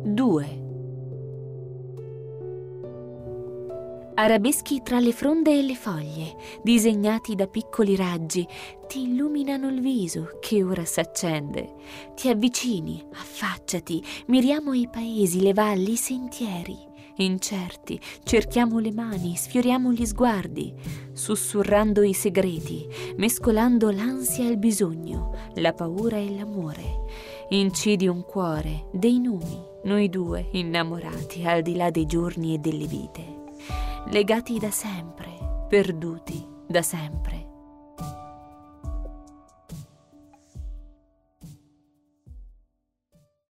2. Arabeschi tra le fronde e le foglie, disegnati da piccoli raggi, ti illuminano il viso che ora s'accende. Ti avvicini, affacciati, miriamo i paesi, le valli, i sentieri. Incerti, cerchiamo le mani, sfioriamo gli sguardi, sussurrando i segreti, mescolando l'ansia e il bisogno, la paura e l'amore. Incidi un cuore, dei nomi, noi due innamorati al di là dei giorni e delle vite. Legati da sempre, perduti da sempre.